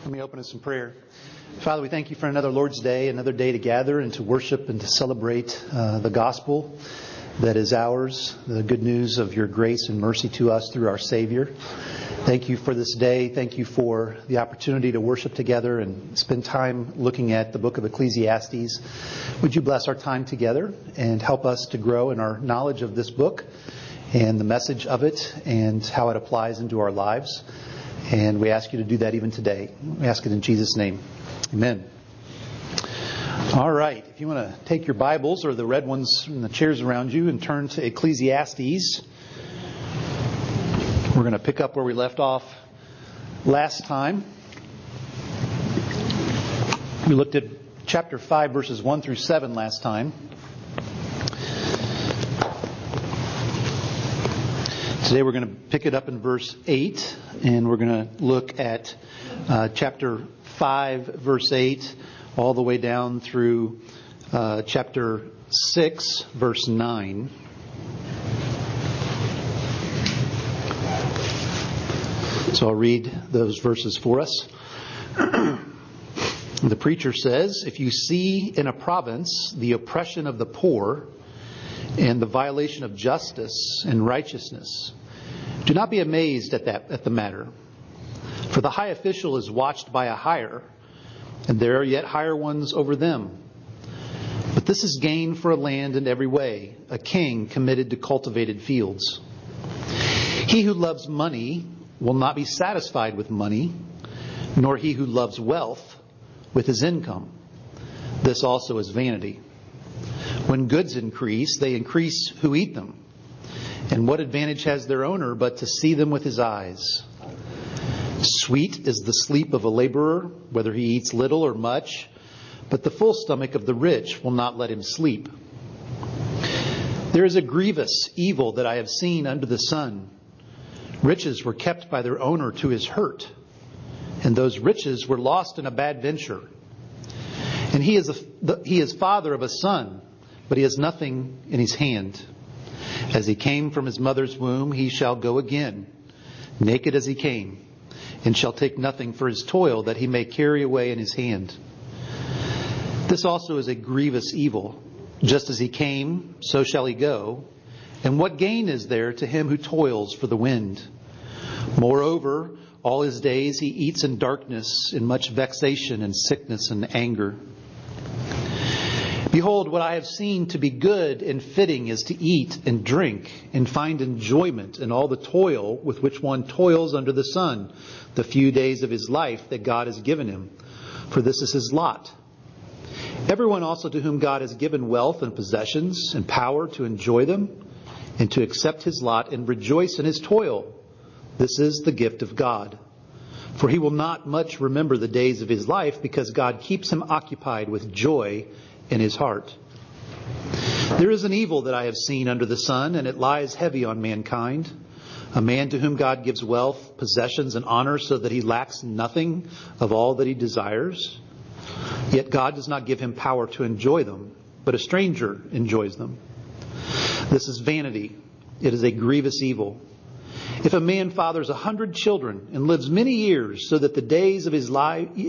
Let me open in some prayer. Father, we thank you for another Lord's Day, another day to gather and to worship and to celebrate the gospel that is ours, the good news of your grace and mercy to us through our Savior. Thank you for this day. Thank you for the opportunity to worship together and spend time looking at the book of Ecclesiastes. Would you bless our time together and help us to grow in our knowledge of this book and the message of it and how it applies into our lives. And we ask you to do that even today. We ask it in Jesus' name. Amen. All right. If you want to take your Bibles or the red ones in the chairs around you and turn to Ecclesiastes, we're going to pick up where we left off last time. We looked at chapter 5, verses 1 through 7 last time. Today we're going to pick it up in verse 8, and we're going to look at chapter 5, verse 8, all the way down through chapter 6, verse 9. So I'll read those verses for us. The preacher says, "If you see in a province the oppression of the poor and the violation of justice and righteousness, do not be amazed at the matter. For the high official is watched by a higher, and there are yet higher ones over them. But this is gain for a land in every way, a king committed to cultivated fields. He who loves money will not be satisfied with money, nor he who loves wealth with his income. This also is vanity. When goods increase, they increase who eat them. And what advantage has their owner but to see them with his eyes? Sweet is the sleep of a laborer, whether he eats little or much, but the full stomach of the rich will not let him sleep. There is a grievous evil that I have seen under the sun. Riches were kept by their owner to his hurt, and those riches were lost in a bad venture. And he is father of a son, but he has nothing in his hand. As he came from his mother's womb, he shall go again, naked as he came, and shall take nothing for his toil that he may carry away in his hand. This also is a grievous evil. Just as he came, so shall he go. And what gain is there to him who toils for the wind? Moreover, all his days he eats in darkness, in much vexation and sickness and anger. Behold, what I have seen to be good and fitting is to eat and drink and find enjoyment in all the toil with which one toils under the sun, the few days of his life that God has given him. For this is his lot. Everyone also to whom God has given wealth and possessions and power to enjoy them and to accept his lot and rejoice in his toil, this is the gift of God. For he will not much remember the days of his life, because God keeps him occupied with joy in his heart. There is an evil that I have seen under the sun, and it lies heavy on mankind. A man to whom God gives wealth, possessions, and honor, so that he lacks nothing of all that he desires. Yet God does not give him power to enjoy them, but a stranger enjoys them. This is vanity. It is a grievous evil. If a man fathers 100 children and lives many years, so that the days of his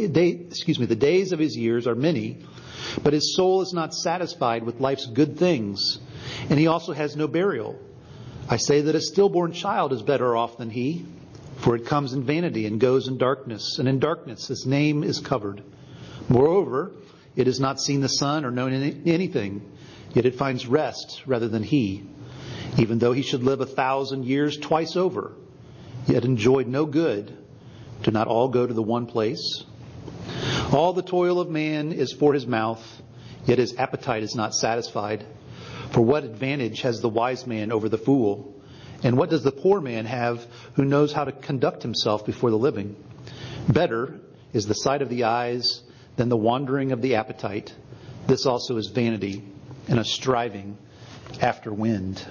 years are many, but his soul is not satisfied with life's good things, and he also has no burial, I say that a stillborn child is better off than he, for it comes in vanity and goes in darkness, and in darkness his name is covered. Moreover, it has not seen the sun or known anything, yet it finds rest rather than he. Even though he should live 1,000 years twice over, yet enjoyed no good, do not all go to the one place? All the toil of man is for his mouth, yet his appetite is not satisfied. For what advantage has the wise man over the fool? And what does the poor man have who knows how to conduct himself before the living? Better is the sight of the eyes than the wandering of the appetite. This also is vanity and a striving after wind."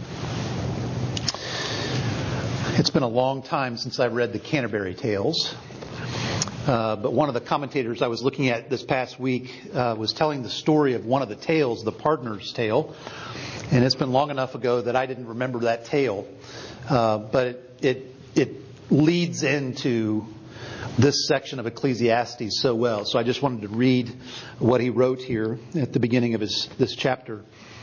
It's been a long time since I've read the Canterbury Tales. But one of the commentators I was looking at this past week was telling the story of one of the tales, the Pardoner's Tale. And it's been long enough ago that I didn't remember that tale. But it leads into this section of Ecclesiastes so well. So I just wanted to read what he wrote here at the beginning of this chapter.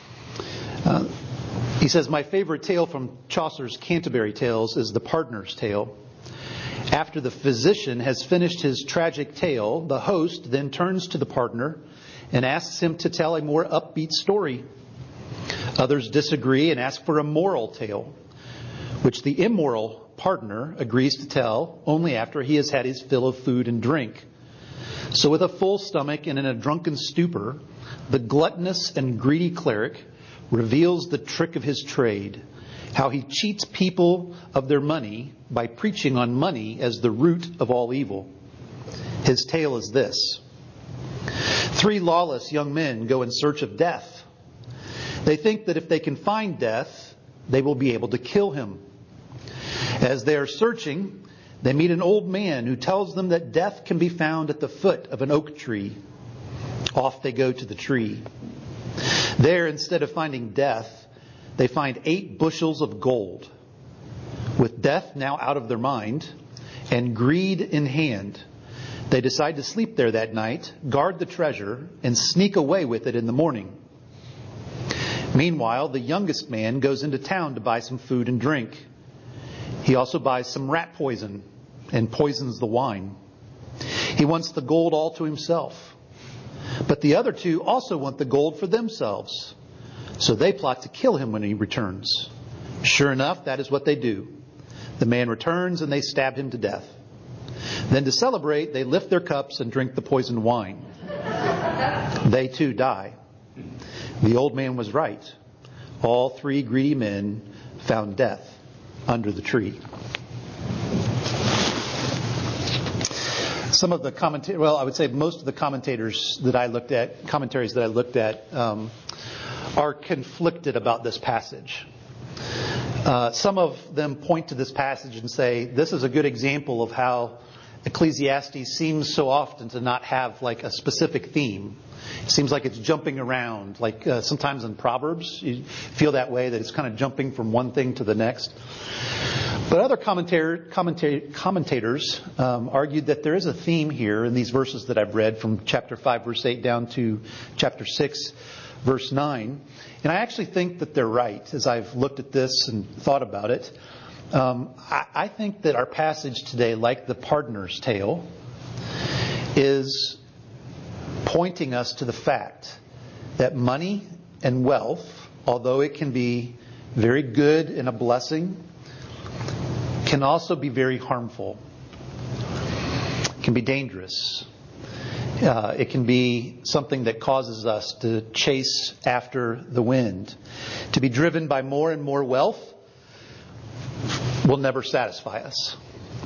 He says, "My favorite tale from Chaucer's Canterbury Tales is the Pardoner's Tale. After the physician has finished his tragic tale, the host then turns to the pardoner and asks him to tell a more upbeat story. Others disagree and ask for a moral tale, which the immoral pardoner agrees to tell only after he has had his fill of food and drink. So with a full stomach and in a drunken stupor, the gluttonous and greedy cleric reveals the trick of his trade, how he cheats people of their money by preaching on money as the root of all evil. His tale is this. 3 lawless young men go in search of death. They think that if they can find death, they will be able to kill him. As they are searching, they meet an old man who tells them that death can be found at the foot of an oak tree. Off they go to the tree. There, instead of finding death, they find 8 bushels of gold. With death now out of their mind and greed in hand, they decide to sleep there that night, guard the treasure, and sneak away with it in the morning. Meanwhile, the youngest man goes into town to buy some food and drink. He also buys some rat poison and poisons the wine. He wants the gold all to himself. But the other 2 also want the gold for themselves. So they plot to kill him when he returns. Sure enough, that is what they do. The man returns and they stab him to death. Then to celebrate, they lift their cups and drink the poisoned wine. They too die. The old man was right. All 3 greedy men found death under the tree." Some of the I would say most of the commentaries that I looked at, are conflicted about this passage. Some of them point to this passage and say this is a good example of how Ecclesiastes seems so often to not have like a specific theme. It seems like it's jumping around, like sometimes in Proverbs you feel that way, that it's kind of jumping from one thing to the next. But other commentators argued that there is a theme here in these verses that I've read from chapter 5 verse 8 down to chapter 6 verse 9. And I actually think that they're right as I've looked at this and thought about it. I think that our passage today, like the Pardoner's Tale, is pointing us to the fact that money and wealth, although it can be very good and a blessing, can also be very harmful. It can be dangerous. It can be something that causes us to chase after the wind. To be driven by more and more wealth will never satisfy us.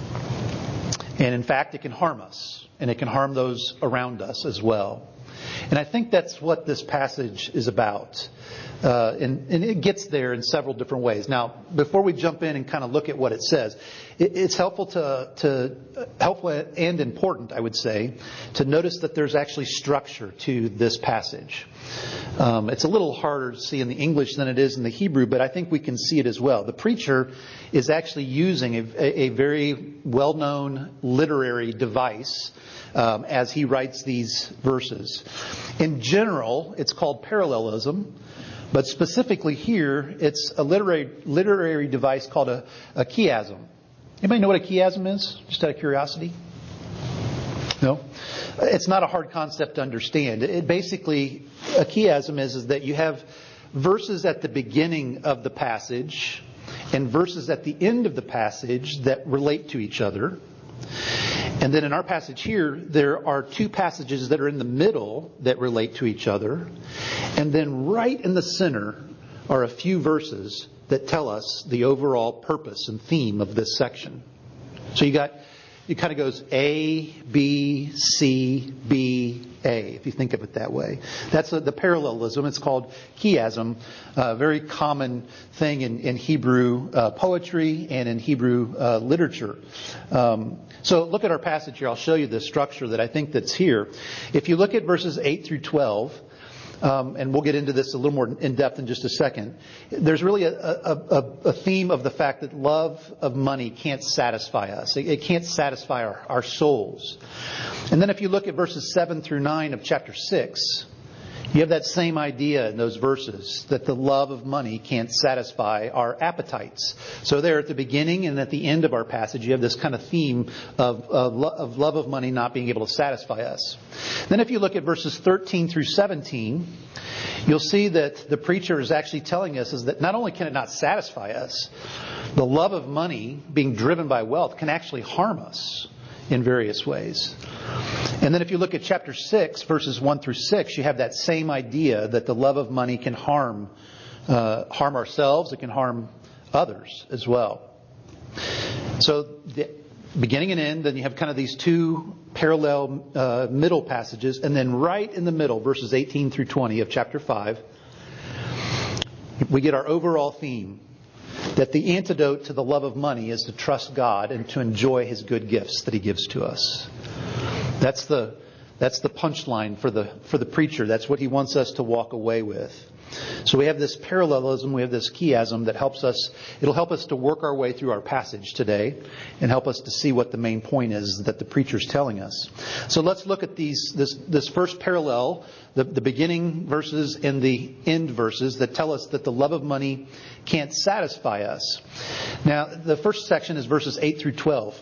And in fact, it can harm us. And it can harm those around us as well. And I think that's what this passage is about. And it gets there in several different ways. Now, before we jump in and kind of look at what it says, it's helpful helpful and important, I would say, to notice that there's actually structure to this passage. It's a little harder to see in the English than it is in the Hebrew, but I think we can see it as well. The preacher is actually using a very well-known literary device as he writes these verses. In general, it's called parallelism. But specifically here, it's a literary device called a chiasm. Anybody know what a chiasm is? Just out of curiosity? No? It's not a hard concept to understand. It basically, a chiasm is that you have verses at the beginning of the passage and verses at the end of the passage that relate to each other. And then in our passage here, there are 2 passages that are in the middle that relate to each other. And then right in the center are a few verses that tell us the overall purpose and theme of this section. So it kind of goes A, B, C, B, A, if you think of it that way. That's the parallelism. It's called chiasm, a very common thing in Hebrew poetry and in Hebrew literature. So look at our passage here. I'll show you the structure that I think that's here. If you look at verses 8 through 12, and we'll get into this a little more in depth in just a second, there's really a theme of the fact that love of money can't satisfy us. It can't satisfy our souls. And then if you look at verses 7 through 9 of chapter 6, you have that same idea in those verses, that the love of money can't satisfy our appetites. So there at the beginning and at the end of our passage, you have this kind of theme of love of money not being able to satisfy us. Then if you look at verses 13 through 17, you'll see that the preacher is actually telling us is that not only can it not satisfy us, the love of money being driven by wealth can actually harm us in various ways. And then if you look at chapter 6, verses 1 through 6, you have that same idea that the love of money can harm ourselves, it can harm others as well. So the beginning and end, then you have kind of these two parallel middle passages, and then right in the middle, verses 18 through 20 of chapter 5, we get our overall theme. That the antidote to the love of money is to trust God and to enjoy His good gifts that He gives to us. That's the punchline for the preacher. That's what he wants us to walk away with. So we have this parallelism, we have this chiasm that helps us. It'll help us to work our way through our passage today and help us to see what the main point is that the preacher's telling us. So let's look at this first parallel, the beginning verses and the end verses that tell us that the love of money can't satisfy us. Now, the first section is verses 8 through 12.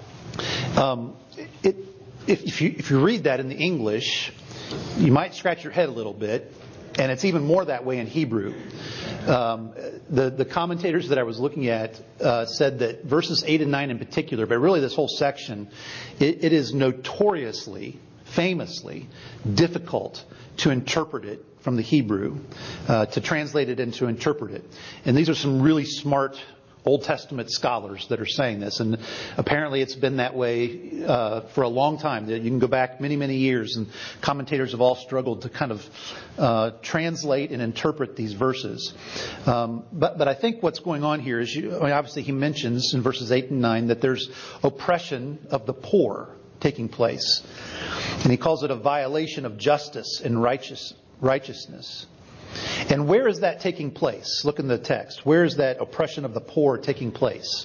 If you read that in the English, you might scratch your head a little bit. And it's even more that way in Hebrew. The commentators that I was looking at said that verses 8 and 9 in particular, but really this whole section, it is notoriously, famously difficult to interpret it from the Hebrew, to translate it and to interpret it. And these are some really smart Old Testament scholars that are saying this, and apparently it's been that way for a long time. You can go back many, many years, and commentators have all struggled to kind of translate and interpret these verses. But I think what's going on here is, obviously he mentions in verses 8 and 9 that there's oppression of the poor taking place. And he calls it a violation of justice and righteousness. And where is that taking place? Look in the text. Where is that oppression of the poor taking place?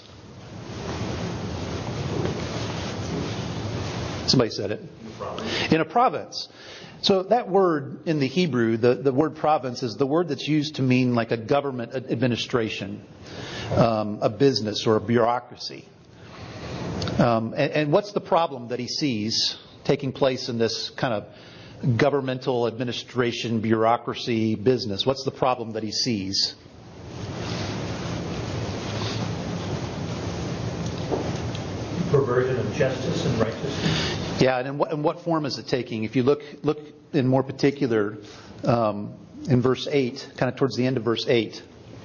Somebody said it. In a province. So that word in the Hebrew, the word province, is the word that's used to mean like a government administration, a business or a bureaucracy. And what's the problem that he sees taking place in this kind of governmental administration, bureaucracy, business? What's the problem that he sees? Perversion of justice and righteousness. Yeah, and in what form is it taking? If you look in more particular in verse 8, kind of towards the end of verse 8,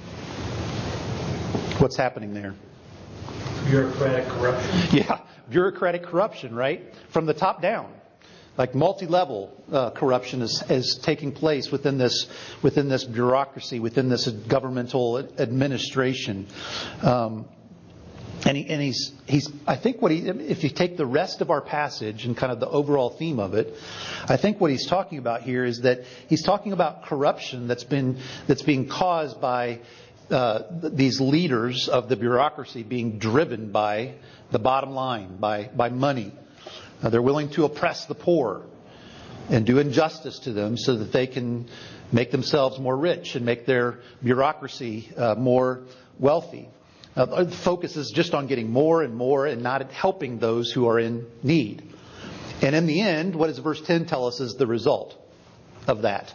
what's happening there? Bureaucratic corruption. Yeah, bureaucratic corruption, right? From the top down. Like multi-level corruption is taking place within this bureaucracy, within this governmental administration. And he's I think if you take the rest of our passage and kind of the overall theme of it, I think what he's talking about here is that he's talking about corruption that's being caused by these leaders of the bureaucracy being driven by the bottom line, by money. They're willing to oppress the poor and do injustice to them so that they can make themselves more rich and make their bureaucracy more wealthy. The focus is just on getting more and more and not helping those who are in need. And in the end, what does verse 10 tell us is the result of that?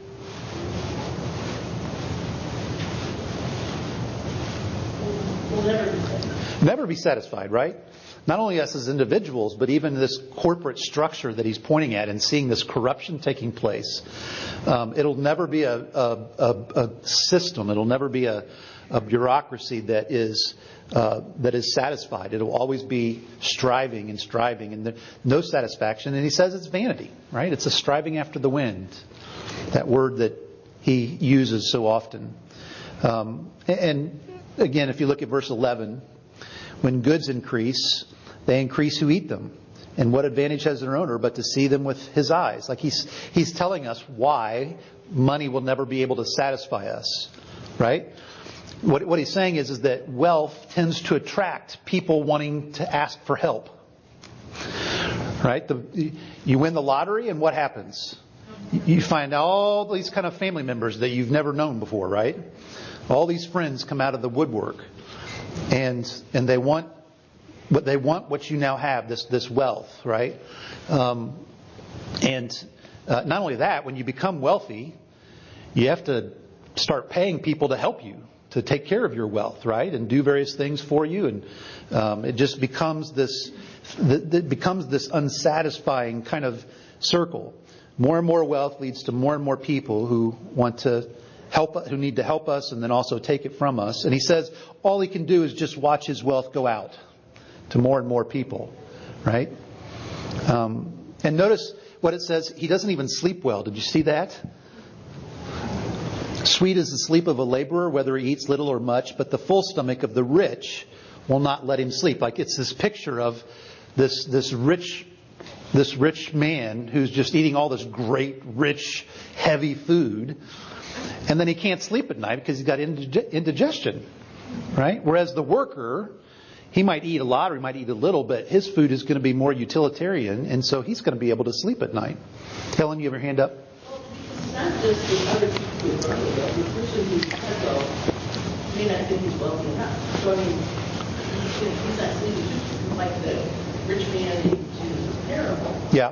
We'll never be satisfied. Never be satisfied, right? Not only us as individuals, but even this corporate structure that he's pointing at and seeing this corruption taking place. It'll never be a system. It'll never be a bureaucracy that is satisfied. It'll always be striving and no satisfaction. And he says it's vanity, right? It's a striving after the wind. That word that he uses so often. And again, if you look at verse 11, when goods increase, they increase who eat them. And what advantage has their owner but to see them with his eyes? Like he's telling us why money will never be able to satisfy us, right? What he's saying is that wealth tends to attract people wanting to ask for help, right? You win the lottery, and what happens? You find all these kind of family members that you've never known before, right? All these friends come out of the woodwork, and they want what you now have, this wealth, right? And not only that, when you become wealthy, you have to start paying people to help you, to take care of your wealth, right? And do various things for you. And it just becomes this unsatisfying kind of circle. More and more wealth leads to more and more people who want to help, who need to help us and then also take it from us. And he says all he can do is just watch his wealth go out to more and more people, right? And notice what it says. He doesn't even sleep well. Did you see that? Sweet is the sleep of a laborer, whether he eats little or much, but the full stomach of the rich will not let him sleep. Like it's this picture of this rich man who's just eating all this great, rich, heavy food, and then he can't sleep at night because he's got indigestion, right? Whereas the worker, he might eat a lot or he might eat a little, but his food is going to be more utilitarian, and so he's going to be able to sleep at night. Helen, you have your hand up? It's not just the other people who are wealthy. The person who's wealthy may not think he's wealthy enough. So I mean, he's not sleeping like the rich man in parable. Yeah.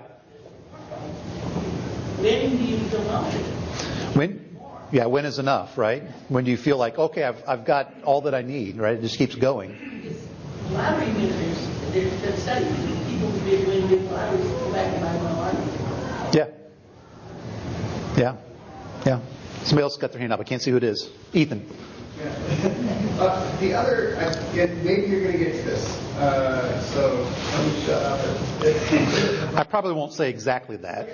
When do you become wealthy? When is enough, right? When do you feel like, okay, I've got all that I need, right? It just keeps going. Because lottery winners, there's been studies. People who win big lotteries go back and buy one lottery. Yeah. Yeah. Somebody else got their hand up. I can't see who it is. Ethan. The other, maybe you're going to get to this, so let me shut up. I probably won't say exactly that.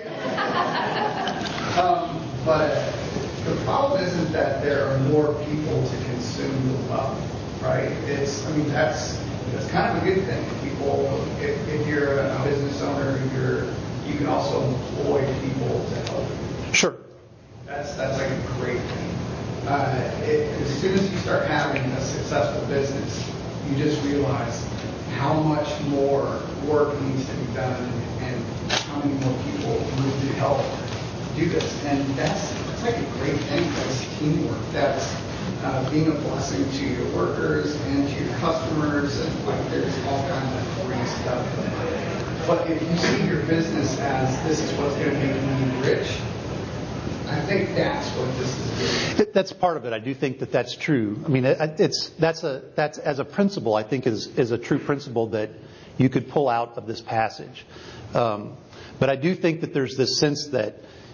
But the problem isn't that there are more people to consume the wealth, right? That's kind of a good thing. If you're a business owner, you can also employ people to help you. Sure. That's like a great thing. As soon as you start having a successful business, you just realize how much more work needs to be done and how many more people need to help do this. And that's like a great thing. That's teamwork. That's being a blessing to your workers and to your customers. And like there's all kinds of great stuff in it. But if you see your business as this is what's going to make me rich, I think that's what this is doing. That's part of it. I do think that that's true. I mean, that's as a principle, I think is a true principle that you could pull out of this passage. But I do think that there's this sense that,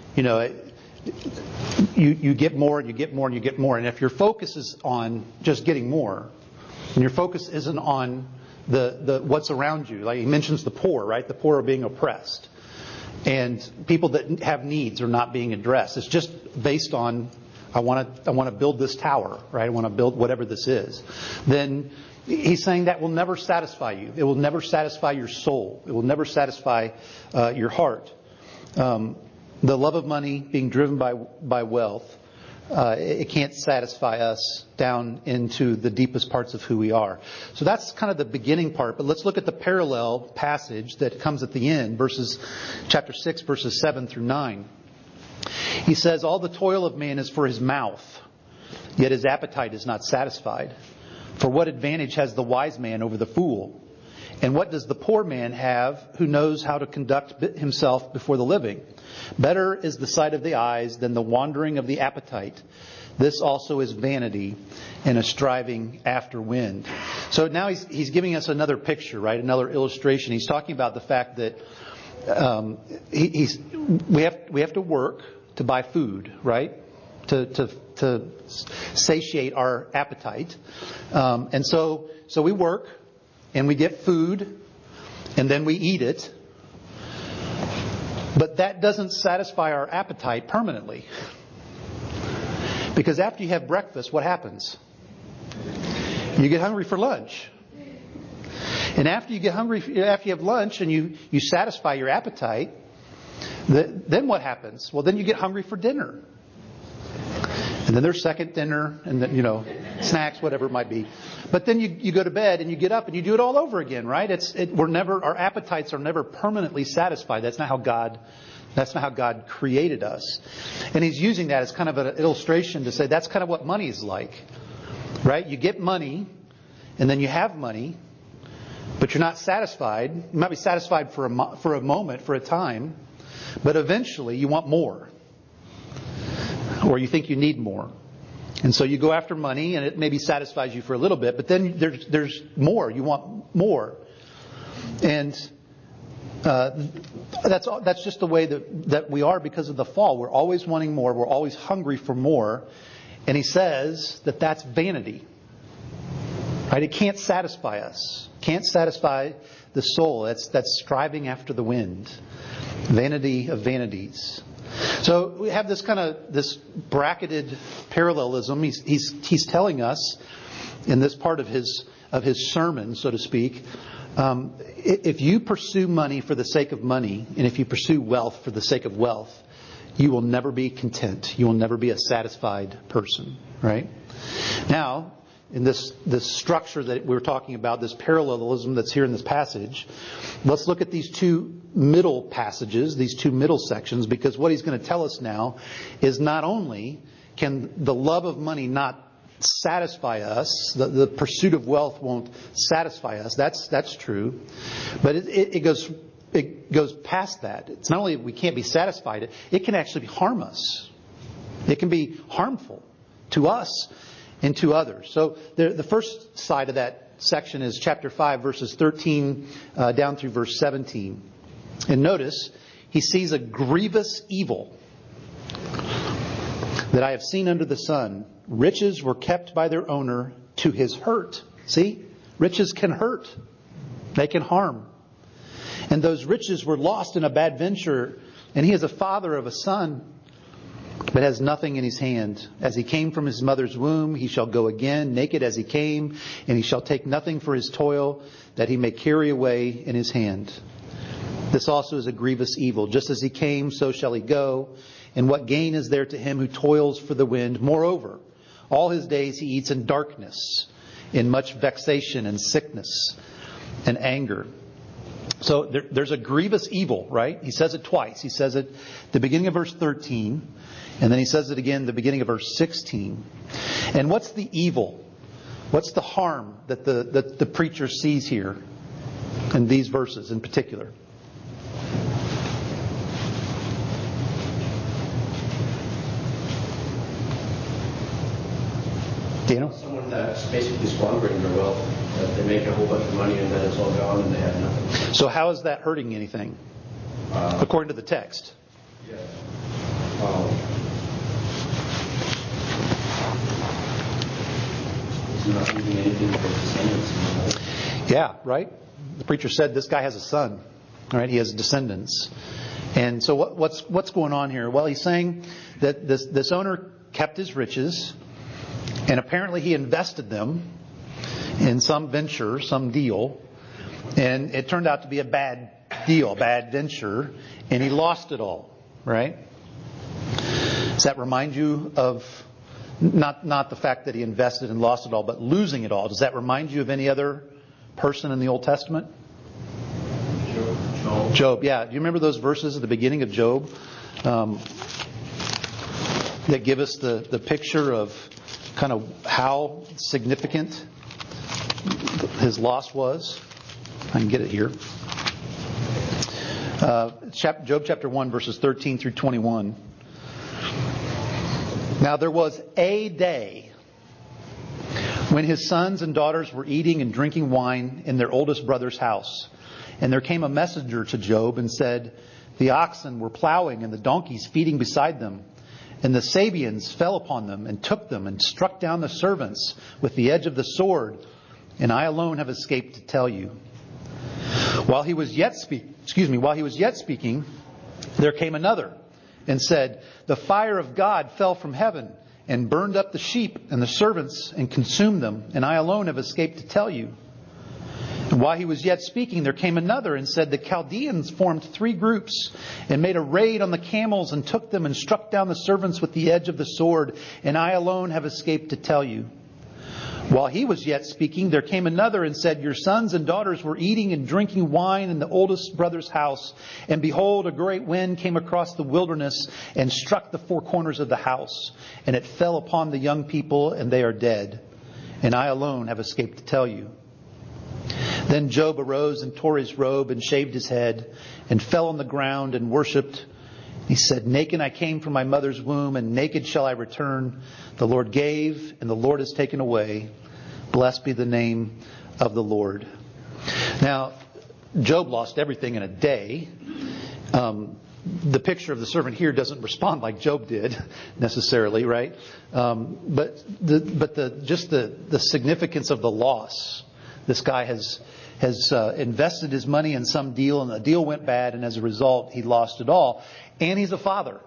you get more and you get more and you get more. And if your focus is on just getting more, and your focus isn't on the what's around you, like he mentions the poor, right? The poor are being oppressed. And people that have needs are not being addressed. It's just based on, I want to build this tower, right? I want to build whatever this is. Then he's saying that will never satisfy you. It will never satisfy your soul. It will never satisfy your heart. The love of money, being driven by wealth, it can't satisfy us down into the deepest parts of who we are. So that's kind of the beginning part. But let's look at the parallel passage that comes at the end, chapter 6, verses 7 through 9. He says, all the toil of man is for his mouth, yet his appetite is not satisfied. For what advantage has the wise man over the fool? And what does the poor man have who knows how to conduct himself before the living? Better is the sight of the eyes than the wandering of the appetite. This also is vanity and a striving after wind. So now he's giving us another picture, right? Another illustration. He's talking about the fact that we have to work to buy food, right? To satiate our appetite. And so we work and we get food and then we eat it. But that doesn't satisfy our appetite permanently. Because after you have breakfast, what happens? You get hungry for lunch. And after you get hungry, after you have lunch and you satisfy your appetite, then what happens? Well, then you get hungry for dinner. And then there's second dinner and then, snacks, whatever it might be. But then you go to bed and you get up and you do it all over again, right? Our appetites are never permanently satisfied. That's not how God created us. And He's using that as kind of an illustration to say that's kind of what money is like. Right? You get money and then you have money, but you're not satisfied. You might be satisfied for a moment, for a time, but eventually you want more. Or you think you need more. And so you go after money and it maybe satisfies you for a little bit, but then there's more. You want more. And that's just the way that we are because of the fall. We're always wanting more. We're always hungry for more. And He says that that's vanity. Right? It can't satisfy us. Can't satisfy the soul. That's striving after the wind. Vanity of vanities. So we have this bracketed parallelism. He's telling us in this part of his sermon, so to speak, if you pursue money for the sake of money, and if you pursue wealth for the sake of wealth, you will never be content. You will never be a satisfied person, right? Now, in this structure that we're talking about, this parallelism that's here in this passage, let's look at these two middle passages, these two middle sections, because what he's going to tell us now is not only can the love of money not satisfy us, the pursuit of wealth won't satisfy us, that's true, but it goes past that. It's not only we can't be satisfied, it can actually harm us. It can be harmful to us and to others. So the first side of that section is chapter 5, verses 13 down through verse 17. And notice, he sees a grievous evil that I have seen under the sun. Riches were kept by their owner to his hurt. See? Riches can hurt. They can harm. And those riches were lost in a bad venture. And he is a father of a son, but has nothing in his hand. As he came from his mother's womb, he shall go again, naked as he came, and he shall take nothing for his toil, that he may carry away in his hand. This also is a grievous evil. Just as he came, so shall he go. And what gain is there to him who toils for the wind? Moreover, all his days he eats in darkness, in much vexation and sickness and anger. So there's a grievous evil, right? He says it twice. He says it at the beginning of verse 13, and then he says it again at the beginning of verse 16. And what's the evil? What's the harm that the preacher sees here in these verses in particular? Daniel? Someone that's basically squandering their wealth. They make a whole bunch of money and then it's all gone and they have nothing. So how is that hurting anything? According to the text. Yeah. He's not leaving anything for his descendants. Yeah, right? The preacher said this guy has a son. All right, he has descendants. And so what's going on here? Well, he's saying that this owner kept his riches, and apparently he invested them in some venture, some deal, and it turned out to be a bad deal, a bad venture, and he lost it all, right? Does that remind you of not the fact that he invested and lost it all, but losing it all? Does that remind you of any other person in the Old Testament? Job, yeah. Do you remember those verses at the beginning of Job that give us the picture of kind of how significant his loss was? I can get it here. Job chapter 1, verses 13 through 21. Now there was a day when his sons and daughters were eating and drinking wine in their oldest brother's house. And there came a messenger to Job and said, the oxen were plowing and the donkeys feeding beside them. And the Sabeans fell upon them and took them and struck down the servants with the edge of the sword. And I alone have escaped to tell you. While he was yet speaking, there came another and said, the fire of God fell from heaven and burned up the sheep and the servants and consumed them. And I alone have escaped to tell you. And While he was yet speaking, there came another and said, the Chaldeans formed 3 groups and made a raid on the camels and took them and struck down the servants with the edge of the sword, and I alone have escaped to tell you. While he was yet speaking, there came another and said, your sons and daughters were eating and drinking wine in the oldest brother's house. And behold, a great wind came across the wilderness and struck the 4 corners of the house. And it fell upon the young people, and they are dead. And I alone have escaped to tell you. Then Job arose and tore his robe and shaved his head and fell on the ground and worshipped. He said, naked I came from my mother's womb, and naked shall I return. The Lord gave, and the Lord has taken away. Blessed be the name of the Lord. Now, Job lost everything in a day. The picture of the servant here doesn't respond like Job did necessarily, right? But the significance of the loss. This guy has invested his money in some deal, and the deal went bad, and as a result, he lost it all. And he's a father.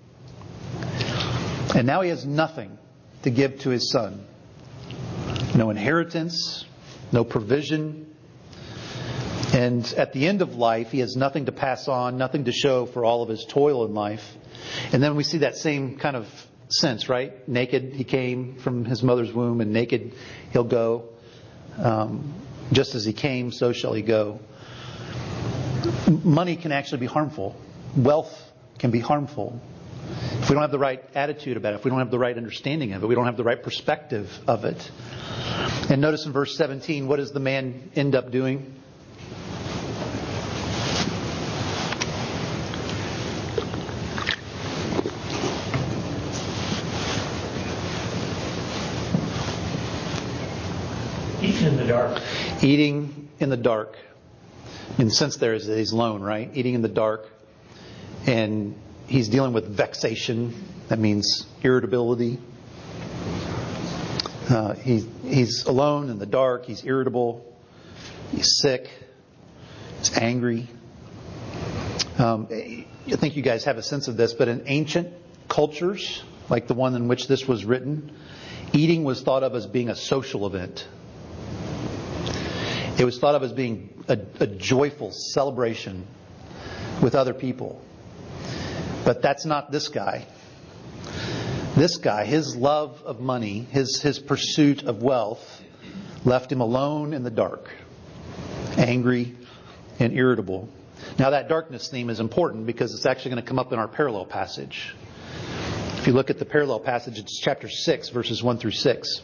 And now he has nothing to give to his son. No inheritance, no provision. And at the end of life, he has nothing to pass on, nothing to show for all of his toil in life. And then we see that same kind of sense, right? Naked he came from his mother's womb, and naked he'll go. Just as he came, so shall he go. Money can actually be harmful. Wealth can be harmful. If we don't have the right attitude about it, if we don't have the right understanding of it, we don't have the right perspective of it. And notice in verse 17, what does the man end up doing? Eating in the dark. Eating in the dark. In the sense there is he's alone, right? Eating in the dark. And he's dealing with vexation. That means irritability. He's alone in the dark. He's irritable. He's sick. He's angry. I think you guys have a sense of this, but in ancient cultures, like the one in which this was written, eating was thought of as being a social event. It was thought of as being a joyful celebration with other people. But that's not this guy. This guy, his love of money, his pursuit of wealth, left him alone in the dark, angry and irritable. Now that darkness theme is important because it's actually going to come up in our parallel passage. If you look at the parallel passage, it's chapter 6, verses 1 through 6.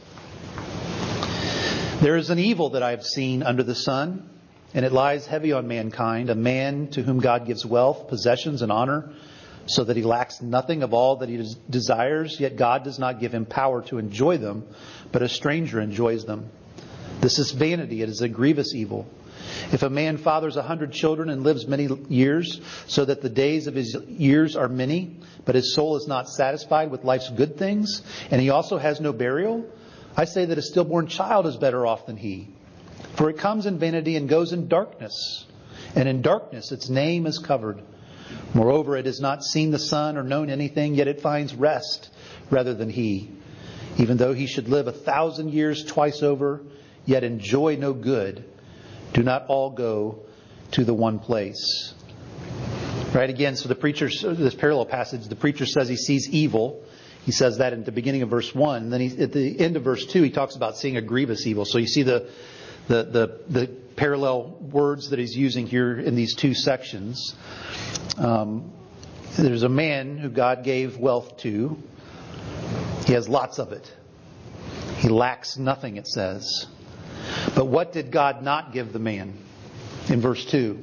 There is an evil that I have seen under the sun, and it lies heavy on mankind, a man to whom God gives wealth, possessions, and honor, so that he lacks nothing of all that he desires, yet God does not give him power to enjoy them, but a stranger enjoys them. This is vanity, it is a grievous evil. If a man fathers 100 children and lives many years, so that the days of his years are many, but his soul is not satisfied with life's good things, and he also has no burial, I say that a stillborn child is better off than he. For it comes in vanity and goes in darkness, and in darkness its name is covered. Moreover, it has not seen the sun or known anything, yet it finds rest rather than he. Even though he should live 1,000 years twice over, yet enjoy no good, do not all go to the one place. Right, again, so the preacher, this parallel passage, the preacher says he sees evil. He says that at the beginning of verse 1. And then at the end of verse 2, he talks about seeing a grievous evil. So you see the parallel words that he's using here in these two sections. There's a man who God gave wealth to. He has lots of it. He lacks nothing, it says. But what did God not give the man in verse 2?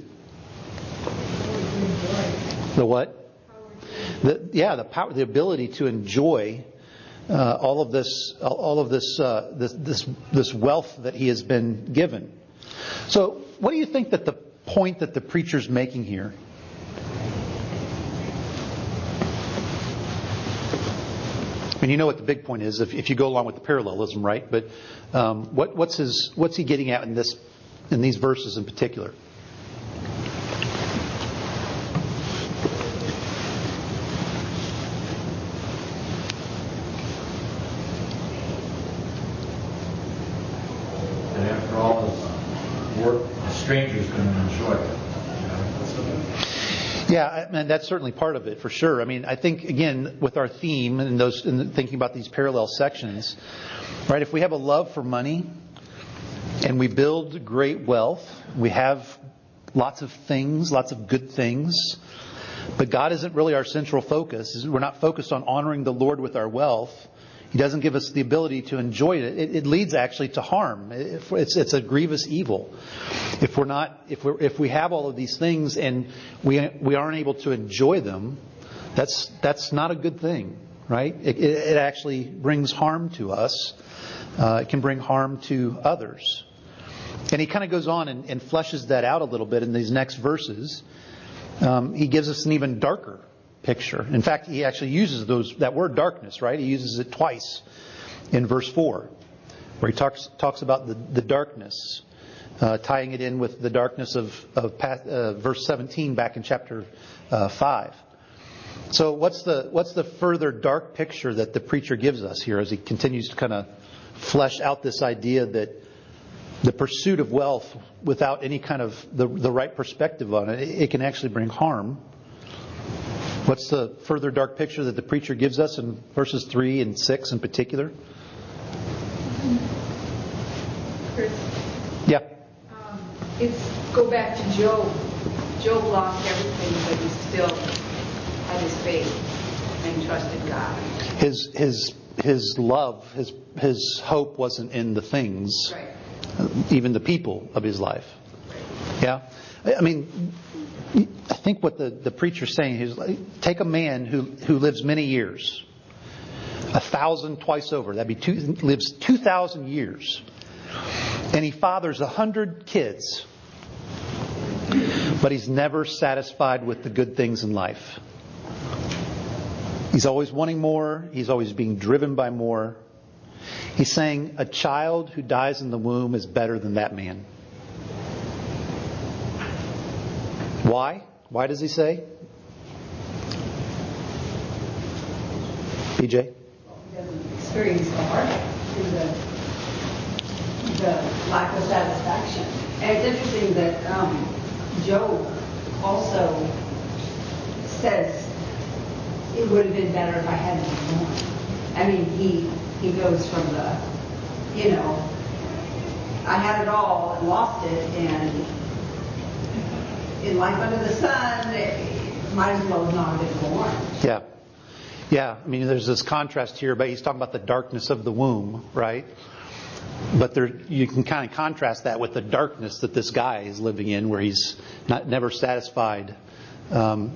The what? The power, the ability to enjoy all of this wealth that he has been given. So, what do you think that the point that the preacher's making here? I mean, you know what the big point is if you go along with the parallelism, right? But what's he getting at in these verses in particular? And after all his work stranger's going to enjoy it. Yeah, and that's certainly part of it for sure. I mean, I think again with our theme and thinking about these parallel sections, right? If we have a love for money and we build great wealth, we have lots of things, lots of good things, but God isn't really our central focus. We're not focused on honoring the Lord with our wealth. He doesn't give us the ability to enjoy it. It leads actually to harm. It's a grievous evil. If we have all of these things and we aren't able to enjoy them, that's not a good thing, right? It actually brings harm to us. It can bring harm to others. And he kind of goes on and fleshes that out a little bit in these next verses. He gives us an even darker picture. In fact, he actually uses that word darkness, right? He uses it twice in verse 4, where he talks about the darkness, tying it in with the darkness of verse 17 back in chapter 5. So what's the further dark picture that the preacher gives us here as he continues to kind of flesh out this idea that the pursuit of wealth without any kind of the right perspective on it can actually bring harm? What's the further dark picture that the preacher gives us in verses 3 and 6 in particular? Chris, Yeah. go back to Job. Job lost everything, but he still had his faith and trusted God. His love, his hope wasn't in the things, Right. Even the people of his life. Yeah. I mean, I think what the preacher's saying is, take a man who lives many years, 1,000 twice over. That'd be lives 2,000 years, and he fathers 100 kids, but he's never satisfied with the good things in life. He's always wanting more. He's always being driven by more. He's saying a child who dies in the womb is better than that man. Why? Why does he say? PJ? He doesn't experience the hardship through the lack of satisfaction. And it's interesting that Job also says it would have been better if I hadn't been born. I mean, he goes from I had it all and lost it, and in life under the sun, it might as well not have been born. Yeah. Yeah. I mean, there's this contrast here, but he's talking about the darkness of the womb, right? But you can kind of contrast that with the darkness that this guy is living in, where he's never satisfied. And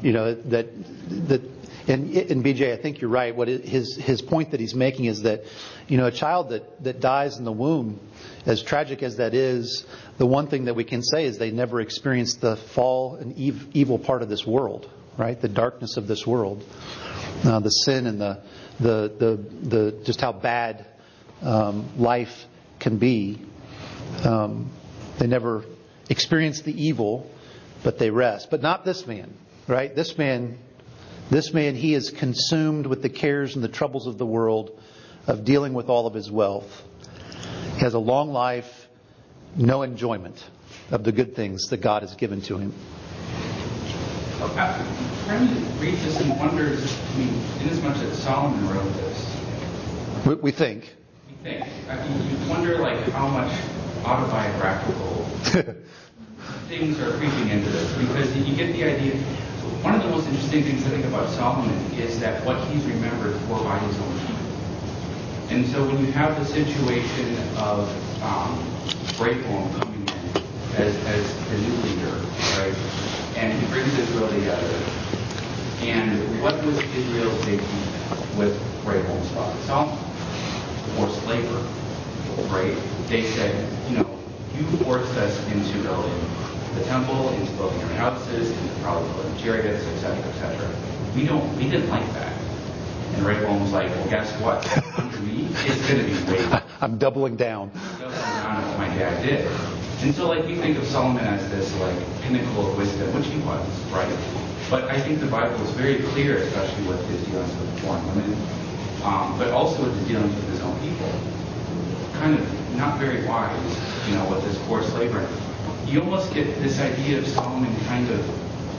BJ, I think you're right. What his point that he's making is that, a child that dies in the womb, as tragic as that is, the one thing that we can say is they never experienced the fall and evil part of this world, right? The darkness of this world, the sin and the just how bad life can be. They never experienced the evil, but they rest. But not this man, right? This man, he is consumed with the cares and the troubles of the world, of dealing with all of his wealth. He has a long life, no enjoyment of the good things that God has given to him. Trying to read this and wonders, inasmuch that Solomon wrote this. We think. You wonder how much autobiographical things are creeping into this, because you get the idea. One of the most interesting things I think about Solomon is that what he's remembered for by his own people. And so when you have the situation of Rehoboam coming in as the new leader, right, and he brings Israel together, and what was Israel's big beef with Rehoboam's father Solomon? Forced labor, right? They said, you forced us into building the temple, into building our houses, into probably building chariots, etc., etc. We didn't like that. And Rehoboam was like, well, guess what? Under me, it's going to be way. I'm doubling down. Doubling down on what my dad did. And so, we think of Solomon as this, pinnacle of wisdom, which he was, right? But I think the Bible is very clear, especially with his dealings with foreign women, but also with his dealings with his own people. Kind of not very wise, with this forced labor. you almost get this idea of Solomon kind of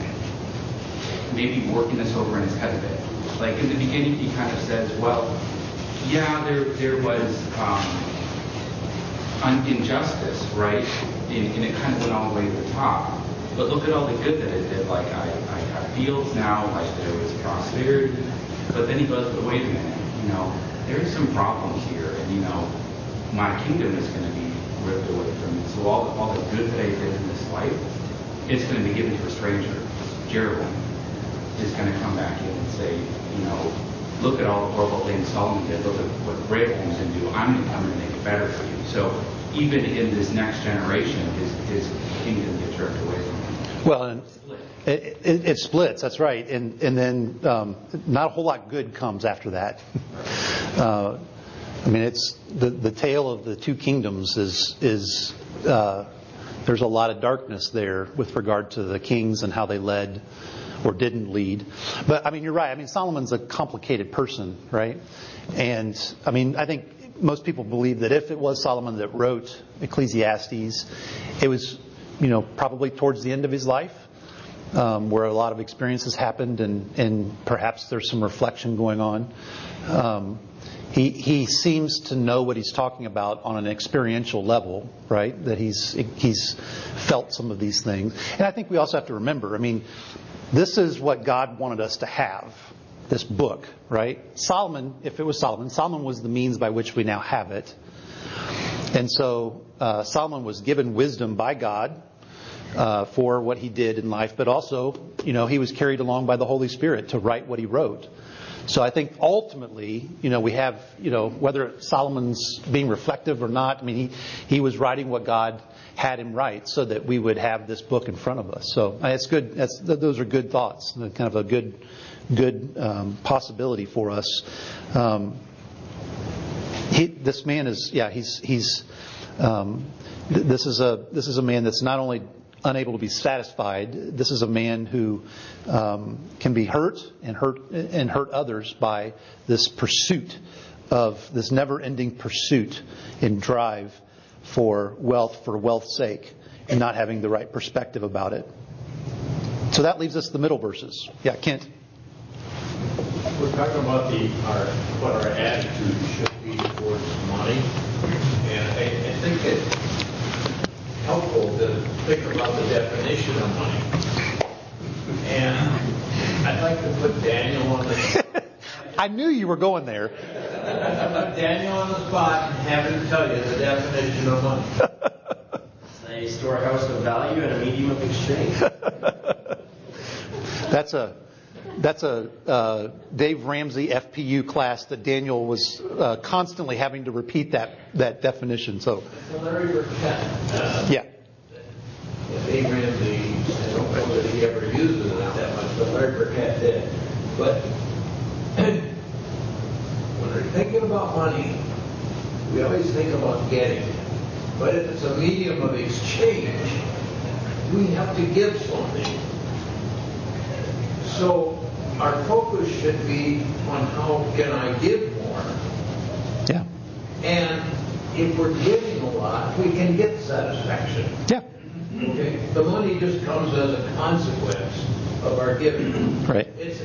maybe working this over in his head a bit. Like in the beginning, he kind of says, well, yeah, there was injustice, right? And it kind of went all the way to the top. But look at all the good that it did. Like I have fields now, like there was prosperity. But then he goes, but wait a minute, there's some problems here, and my kingdom is going to be ripped away from me. So all the good that I did in this life, it's going to be given to a stranger. Jeroboam is going to come back in and say, look at all the horrible things Solomon did. Look at what Rehoboam's going to do. I'm going to come and make it better for you. So even in this next generation, his kingdom gets ripped away from him. Well, and it splits. That's right, and then not a whole lot good comes after that. It's the tale of the two kingdoms is there's a lot of darkness there with regard to the kings and how they led or didn't lead. But you're right. Solomon's a complicated person, right? And I think most people believe that if it was Solomon that wrote Ecclesiastes, it was probably towards the end of his life, where a lot of experiences happened, and perhaps there's some reflection going on. He seems to know what he's talking about on an experiential level, right? That he's felt some of these things. And I think we also have to remember, this is what God wanted us to have, this book, right? Solomon, if it was Solomon was the means by which we now have it. And so Solomon was given wisdom by God for what he did in life, but also, he was carried along by the Holy Spirit to write what he wrote. So I think ultimately, we have, whether Solomon's being reflective or not, he was writing what God had him write so that we would have this book in front of us. So it's good. Those are good thoughts, kind of a good possibility for us. This man is, this is a man that's not only unable to be satisfied. This is a man who can be hurt others by this pursuit of this never-ending pursuit and drive for wealth's sake, and not having the right perspective about it. So that leaves us the middle verses. Yeah, Kent. We're talking about what our attitude should be towards money, and I think it's helpful to think about the definition of money. And I'd like to put Daniel on the I knew you were going there. I'd put Daniel on the spot and have him tell you the definition of money. It's a storehouse of value and a medium of exchange. That's a Dave Ramsey FPU class that Daniel was constantly having to repeat that definition. So, it's Larry Burkett. Yeah. Dave Ramsey, I don't know that he ever uses it that much, but Larry Burkett did. But when we're thinking about money, we always think about getting it. But if it's a medium of exchange, we have to give something. So our focus should be on how can I give more. Yeah. And if we're giving a lot, we can get satisfaction. Yeah. Okay? The money just comes as a consequence of our giving. Right. It's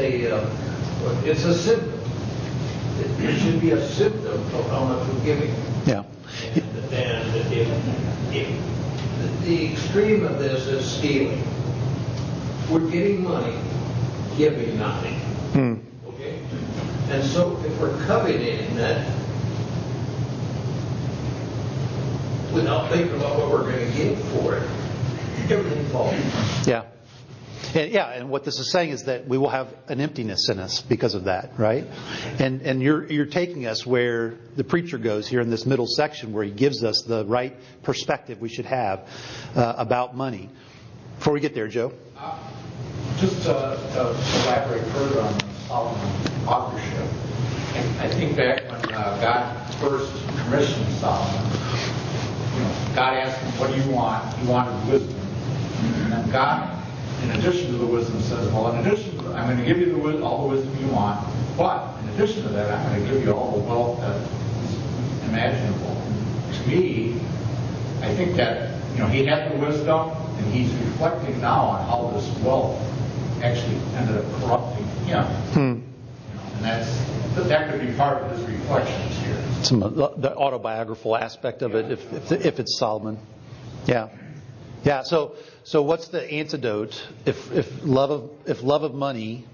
a symptom. It should be a symptom of how much we're giving. Yeah. And if the extreme of this is stealing. We're getting money, giving nothing. Okay? And so if we're coveting that without thinking about what we're going to give for it, everything falls. Yeah. And what this is saying is that we will have an emptiness in us because of that, right? And you're taking us where the preacher goes here in this middle section, where he gives us the right perspective we should have about money. Before we get there, Joe. Just to elaborate further on Solomon's authorship, I think back when God first commissioned Solomon, God asked him, "What do you want?" He wanted wisdom, and then God, in addition to the wisdom, says, "Well, in addition, I'm going to give you all the wisdom you want, but in addition to that, I'm going to give you all the wealth that is imaginable." To me, I think that he had the wisdom, and he's reflecting now on how this wealth actually ended up corrupting him. And that could be part of his reflections here. The autobiographical aspect of it, if it's Solomon. Yeah. So what's the antidote if love of money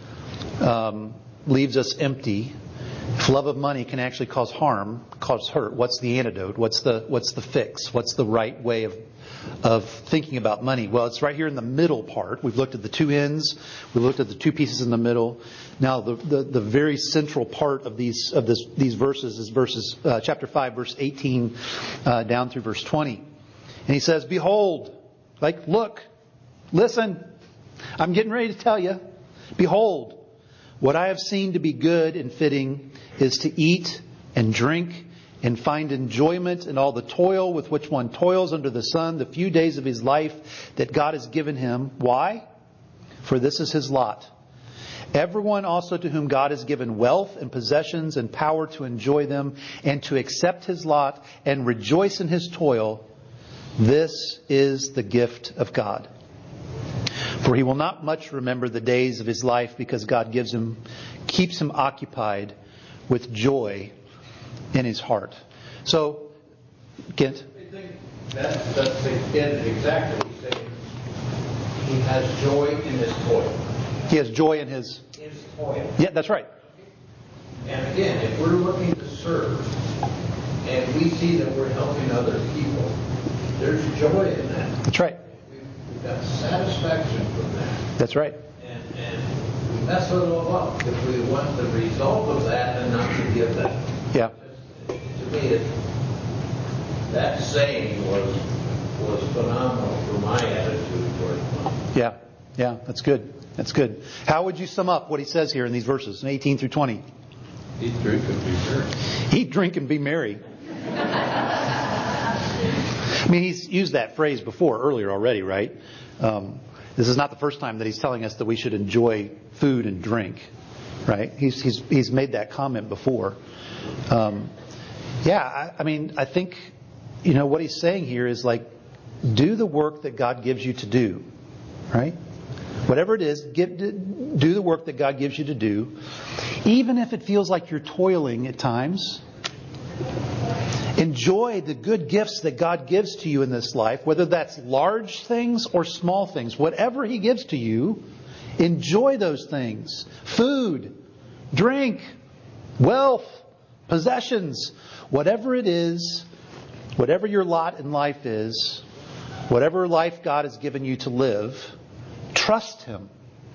leaves us empty? If love of money can actually cause harm, cause hurt, what's the antidote? What's the fix? What's the right way of thinking about money? Well, it's right here in the middle part. We've looked at the two ends. We looked at the two pieces in the middle. Now, the very central part of these verses is chapter 5, verse 18 down through verse 20. And he says, "Behold," look, listen, I'm getting ready to tell you. "Behold, what I have seen to be good and fitting is to eat and drink and find enjoyment in all the toil with which one toils under the sun, the few days of his life that God has given him." Why? "For this is his lot. Everyone also to whom God has given wealth and possessions and power to enjoy them and to accept his lot and rejoice in his toil, this is the gift of God. For he will not much remember the days of his life because God keeps him occupied with joy in his heart." So, Kent? I think that's exactly what he's saying. He has joy in his toil. He has joy in his toil. Yeah, that's right. And again, if we're looking to serve and we see that we're helping other people, there's joy in that. That's right. We've got satisfaction from that. That's right. And we mess it all up if we want the result of that and not to give that. Yeah. To me, that saying was phenomenal for my attitude towards money. Yeah, that's good. That's good. How would you sum up what he says here in these verses, in 18 through 20? Eat, drink, and be merry. Eat, drink, and be merry. I mean, he's used that phrase earlier already, right? This is not the first time that he's telling us that we should enjoy food and drink, right? He's made that comment before. I think, what he's saying here is do the work that God gives you to do, right? Whatever it is, do the work that God gives you to do, even if it feels like you're toiling at times. Enjoy the good gifts that God gives to you in this life, whether that's large things or small things. Whatever He gives to you, enjoy those things. Food, drink, wealth, possessions, whatever it is, whatever your lot in life is, whatever life God has given you to live, trust Him.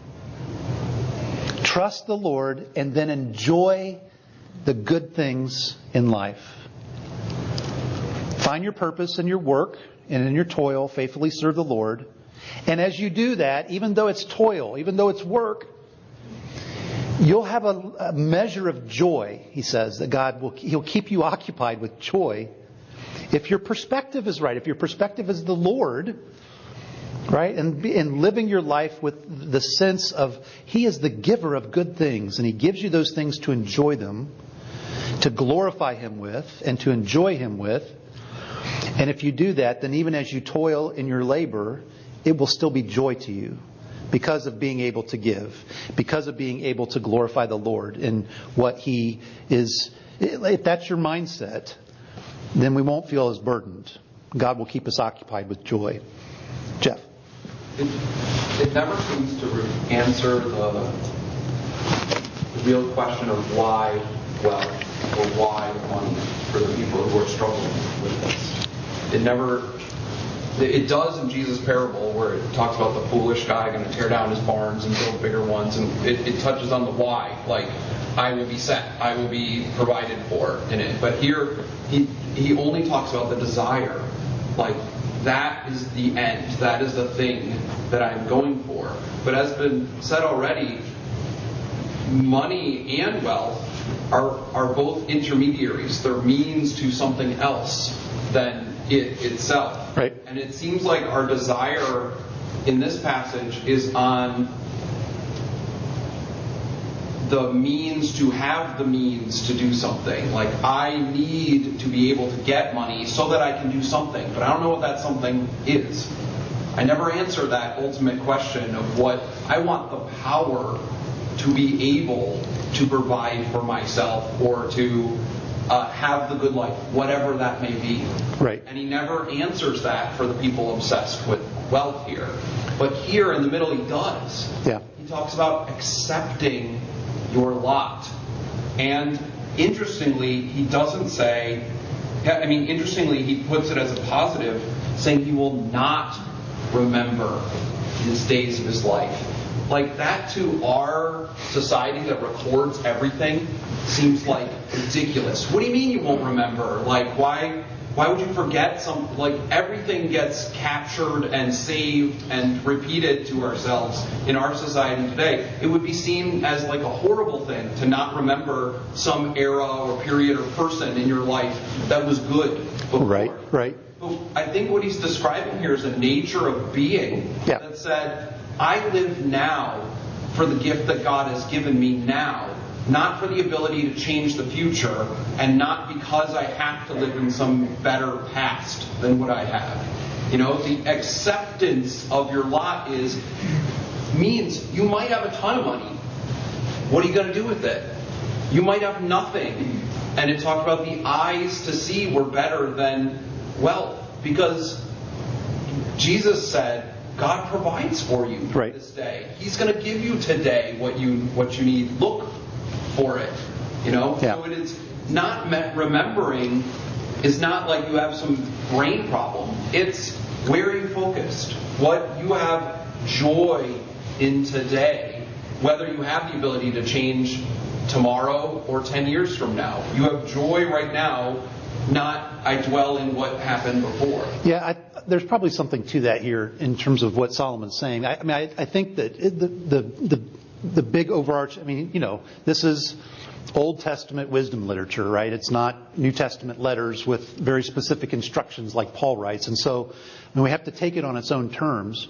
Trust the Lord and then enjoy the good things in life. Find your purpose in your work and in your toil. Faithfully serve the Lord. And as you do that, even though it's toil, even though it's work, you'll have a measure of joy, he says, that He'll keep you occupied with joy. If your perspective is right, if your perspective is the Lord, right, and living your life with the sense of He is the giver of good things, and He gives you those things to enjoy them, to glorify Him with, and to enjoy Him with. And if you do that, then even as you toil in your labor, it will still be joy to you because of being able to give, because of being able to glorify the Lord in what He is. If that's your mindset, then we won't feel as burdened. God will keep us occupied with joy. Jeff? It never seems to answer the real question of why wealth or why money for the people who are struggling with this. It does in Jesus' parable where it talks about the foolish guy going to tear down his barns and build bigger ones, and it touches on the why. I will be set, I will be provided for in it. But here, he only talks about the desire. That is the end. That is the thing that I'm going for. But as been said already, money and wealth are both intermediaries. They're means to something else than it itself. Right. And it seems like our desire in this passage is on the means to have the means to do something. Like, I need to be able to get money so that I can do something, but I don't know what that something is. I never answer that ultimate question of what I want the power to be able to provide for myself or to have the good life, whatever that may be. Right. And he never answers that for the people obsessed with wealth here. But here in the middle he does. Yeah. He talks about accepting your lot. And interestingly, he doesn't say, interestingly, he puts it as a positive, saying he will not remember his days of his life. Like, that to our society that records everything seems like ridiculous. What do you mean you won't remember? Like, why would you forget some? Like, everything gets captured and saved and repeated to ourselves in our society today. It would be seen as like a horrible thing to not remember some era or period or person in your life that was good before. Right. But I think what he's describing here is a nature of being that said, I live now for the gift that God has given me now, not for the ability to change the future, and not because I have to live in some better past than what I have. You know, the acceptance of your lot means you might have a ton of money. What are you going to do with it? You might have nothing. And it talked about the eyes to see were better than wealth, because Jesus said, God provides for you this day. He's going to give you today what you need. Look for it. You know? Yeah. So it is not remembering is not like you have some brain problem. It's where are you focused? What you have joy in today, whether you have the ability to change tomorrow or 10 years from now. You have joy right now, not I dwell in what happened before. Yeah, there's probably something to that here in terms of what Solomon's saying. I think that the big overarching, this is Old Testament wisdom literature, right? It's not New Testament letters with very specific instructions like Paul writes. And so we have to take it on its own terms.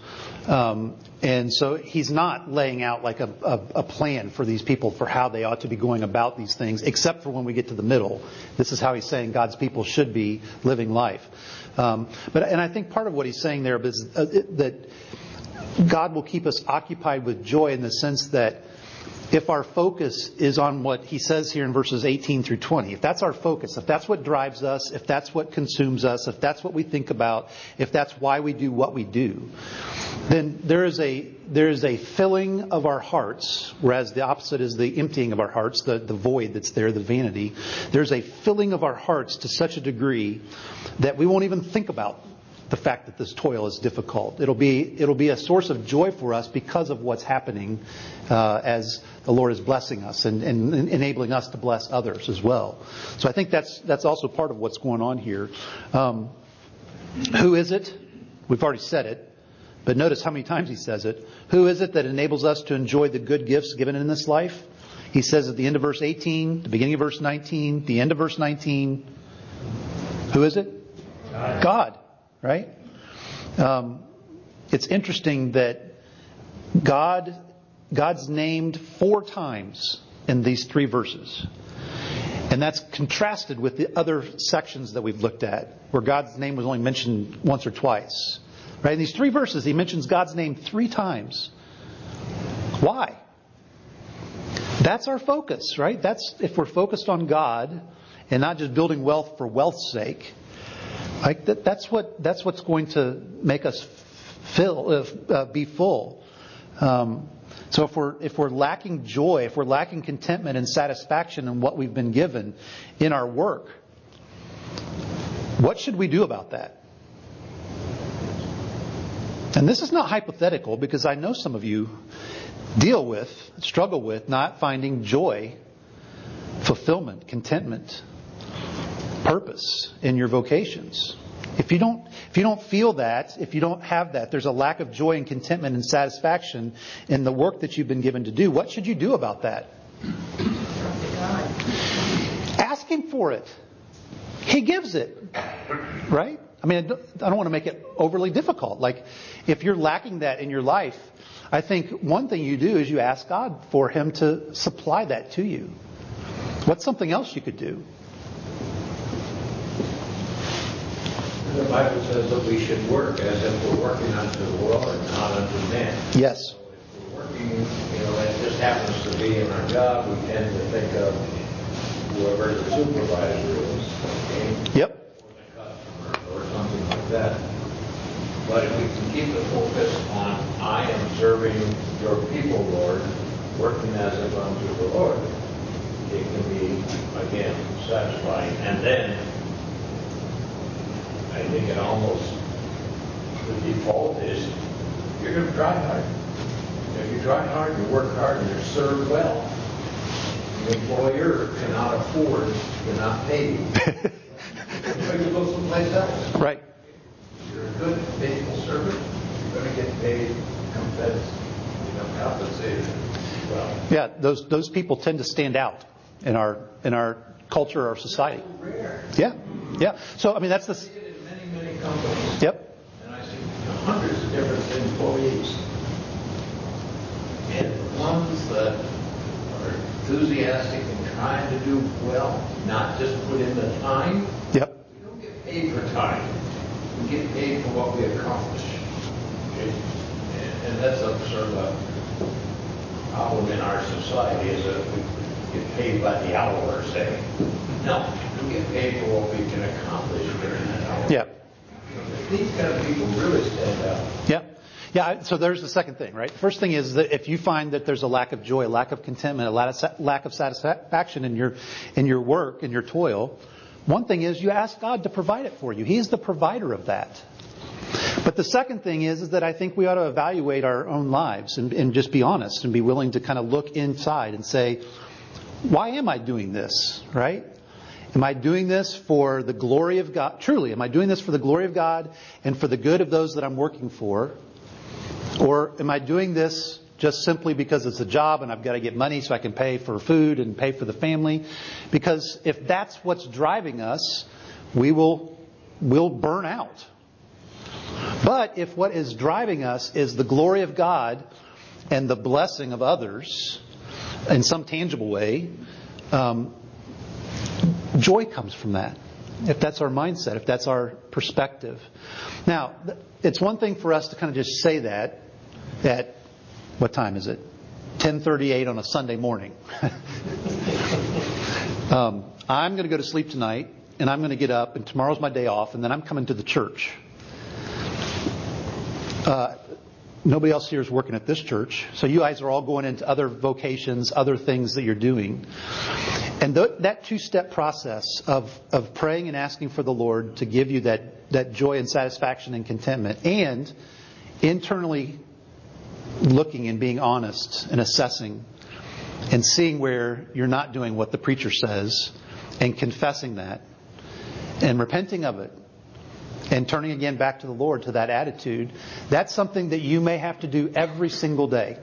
And so he's not laying out like a plan for these people for how they ought to be going about these things, except for when we get to the middle. This is how he's saying God's people should be living life. And I think part of what he's saying there is that God will keep us occupied with joy in the sense that if our focus is on what he says here in verses 18 through 20, if that's our focus, if that's what drives us, if that's what consumes us, if that's what we think about, if that's why we do what we do, then there is a filling of our hearts, whereas the opposite is the emptying of our hearts, the void that's there, the vanity. There's a filling of our hearts to such a degree that we won't even think about the fact that this toil is difficult. It'll be a source of joy for us because of what's happening as the Lord is blessing us and enabling us to bless others as well. So I think that's also part of what's going on here. Who is it? We've already said it, but notice how many times he says it. Who is it that enables us to enjoy the good gifts given in this life? He says at the end of verse 18, the beginning of verse 19, the end of verse 19. Who is it? God. Right? It's interesting that God's named 4 times in these 3 verses. And that's contrasted with the other sections that we've looked at, where God's name was only mentioned once or twice. Right? In these 3 verses, he mentions God's name 3 times. Why? That's our focus, right? That's if we're focused on God and not just building wealth for wealth's sake. Like that's what's going to make us be full. So if we're lacking joy, if we're lacking contentment and satisfaction in what we've been given in our work, what should we do about that? And this is not hypothetical, because I know some of you struggle with not finding joy, fulfillment, contentment, purpose in your vocations. If you don't feel that, if you don't have that, there's a lack of joy and contentment and satisfaction in the work that you've been given to do. What should you do about that? Ask Him for it. He gives it. Right? I mean, I don't want to make it overly difficult. Like, if you're lacking that in your life, I think one thing you do is you ask God for Him to supply that to you. What's something else you could do? The Bible says that we should work as if we're working unto the Lord, not unto man. Yes. So if we're working, it just happens to be in our job, we tend to think of whoever the supervisor is, okay? Yep. Or the customer, or something like that. But if we can keep the focus on, I am serving your people, Lord, working as if unto the Lord, it can be, again, satisfying. And then, I think it almost, the default is, you're going to try hard. If you try hard, you work hard, and you serve well, the employer cannot afford to not pay you. So you go someplace else. Right. You're a good, faithful servant, you're going to get paid, compensated well. Yeah, those people tend to stand out in our culture, our society. Rare. Yeah. Yeah. So I mean that's the. I see it in many companies. Yep. And I see hundreds of different employees. And the ones that are enthusiastic and trying to do well, not just put in the time. Yep. We don't get paid for time. We get paid for what we accomplish. Okay? And that's a sort of a problem in our society is that we get paid by the hour, say. No, we get paid for what we can accomplish during that hour. Yeah. These kind of people really stand out. Yeah. Yeah, so there's the second thing, right? First thing is that if you find that there's a lack of joy, a lack of contentment, a lack of satisfaction in your work, in your toil, one thing is you ask God to provide it for you. He's the provider of that. But the second thing is that I think we ought to evaluate our own lives and just be honest and be willing to kind of look inside and say, why am I doing this, right? Am I doing this for the glory of God? Truly, am I doing this for the glory of God and for the good of those that I'm working for? Or am I doing this just simply because it's a job and I've got to get money so I can pay for food and pay for the family? Because if that's what's driving us, we'll burn out. But if what is driving us is the glory of God and the blessing of others in some tangible way, joy comes from that. If that's our mindset, if that's our perspective. Now, it's one thing for us to kind of just say that at, what time is it? 10:38 on a Sunday morning. I'm going to go to sleep tonight, and I'm going to get up, and tomorrow's my day off, and then I'm coming to the church. Nobody else here is working at this church. So you guys are all going into other vocations, other things that you're doing. And that two-step process of praying and asking for the Lord to give you that joy and satisfaction and contentment, and internally looking and being honest and assessing and seeing where you're not doing what the preacher says and confessing that and repenting of it and turning again back to the Lord, to that attitude, that's something that you may have to do every single day.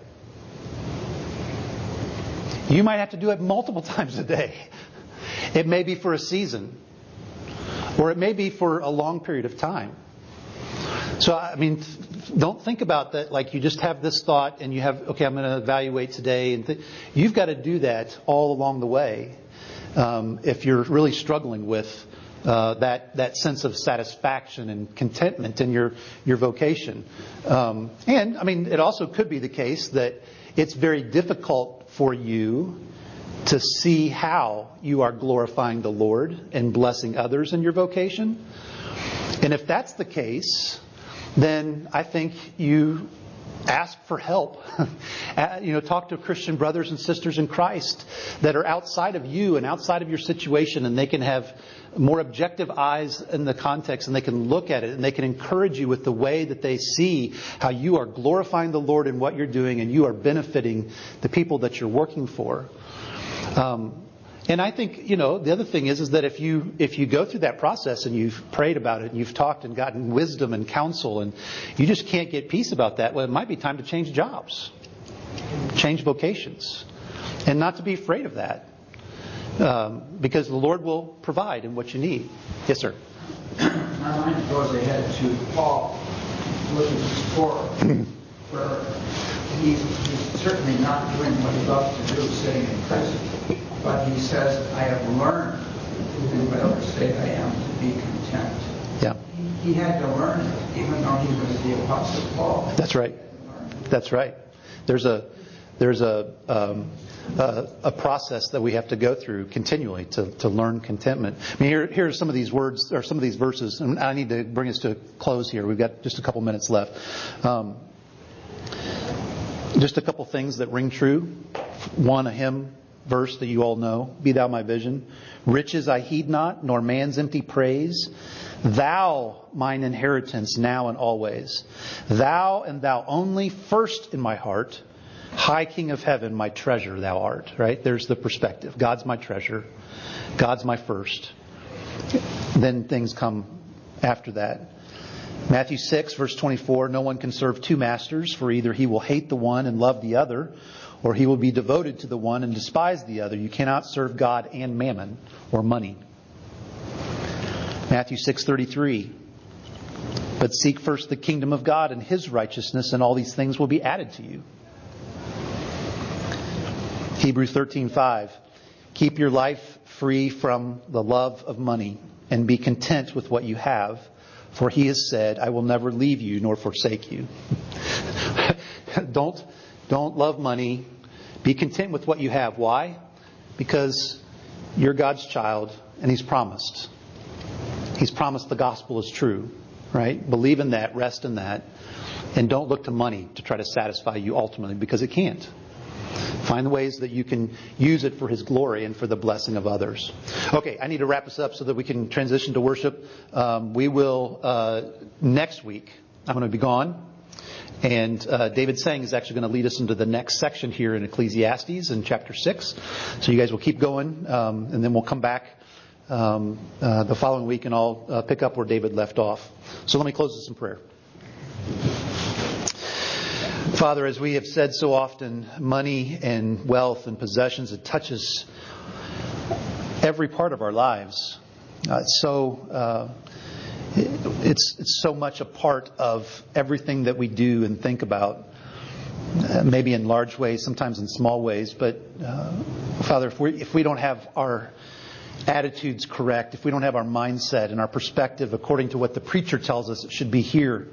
You might have to do it multiple times a day. It may be for a season, or it may be for a long period of time. So, I mean, don't think about that like you just have this thought and you have, okay, I'm going to evaluate today. And you've got to do that all along the way if you're really struggling with that sense of satisfaction and contentment in your vocation. And, I mean, it also could be the case that it's very difficult for you to see how you are glorifying the Lord and blessing others in your vocation. And if that's the case, then I think you ask for help. Talk to Christian brothers and sisters in Christ that are outside of you and outside of your situation, and they can have more objective eyes in the context, and they can look at it and they can encourage you with the way that they see how you are glorifying the Lord in what you're doing and you are benefiting the people that you're working for. And I think, the other thing is that if you go through that process and you've prayed about it and you've talked and gotten wisdom and counsel and you just can't get peace about that, well, it might be time to change jobs, change vocations, and not to be afraid of that. Because the Lord will provide in what you need. Yes, sir. My mind goes ahead to Paul, Philippians 4, where he's certainly not doing what he loves to do, sitting in prison. But he says, I have learned, in whatever state I am, to be content. Yeah. He had to learn it, even though he was the Apostle Paul. That's right. That's right. There's a process that we have to go through continually to learn contentment. I mean, here are some of these words or some of these verses, and I need to bring us to a close here. We've got just a couple minutes left. Just a couple things that ring true. One, a hymn verse that you all know: "Be thou my vision. Riches I heed not, nor man's empty praise. Thou mine inheritance now and always. Thou and thou only first in my heart. High King of heaven, my treasure thou art." Right? There's the perspective. God's my treasure. God's my first. Then things come after that. Matthew 6, verse 24, "No one can serve two masters, for either he will hate the one and love the other, or he will be devoted to the one and despise the other. You cannot serve God and mammon," or money. Matthew 6:33, "But seek first the kingdom of God and His righteousness, and all these things will be added to you." Hebrews 13:5, "Keep your life free from the love of money, and be content with what you have, for He has said, I will never leave you nor forsake you." Don't love money. Be content with what you have. Why? Because you're God's child, and He's promised. He's promised the gospel is true, right? Believe in that, rest in that, and don't look to money to try to satisfy you ultimately, because it can't. Find ways that you can use it for His glory and for the blessing of others. Okay, I need to wrap this up so that we can transition to worship. We will, next week, I'm going to be gone. And David Sang is actually going to lead us into the next section here in Ecclesiastes in chapter 6. So you guys will keep going, and then we'll come back the following week, and I'll pick up where David left off. So let me close this in prayer. Father, as we have said so often, money and wealth and possessions, it touches every part of our lives. It's so much a part of everything that we do and think about. Maybe in large ways, sometimes in small ways. But Father, if we don't have our attitudes correct, if we don't have our mindset and our perspective according to what the preacher tells us it should be here,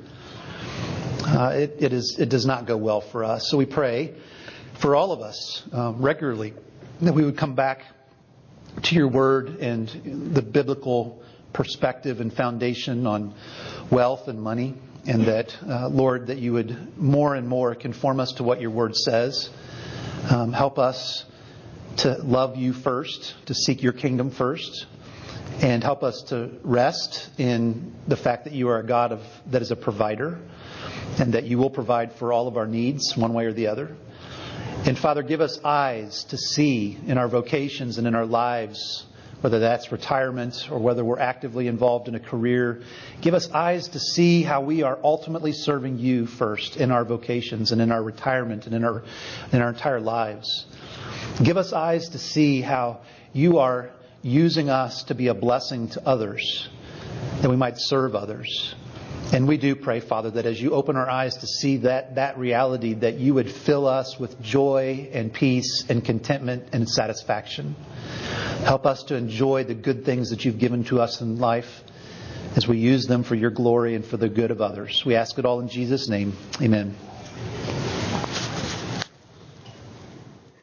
it does not go well for us. So we pray for all of us regularly that we would come back to your word and the biblical perspective and foundation on wealth and money, and that, Lord, that you would more and more conform us to what your word says. Help us to love you first, to seek your kingdom first, and help us to rest in the fact that you are a God that is a provider, and that you will provide for all of our needs one way or the other. And Father, give us eyes to see in our vocations and in our lives, whether that's retirement or whether we're actively involved in a career. Give us eyes to see how we are ultimately serving you first in our vocations and in our retirement and in our entire lives. Give us eyes to see how you are using us to be a blessing to others, that we might serve others. And we do pray, Father, that as you open our eyes to see that reality, that you would fill us with joy and peace and contentment and satisfaction. Help us to enjoy the good things that you've given to us in life as we use them for your glory and for the good of others. We ask it all in Jesus' name. Amen.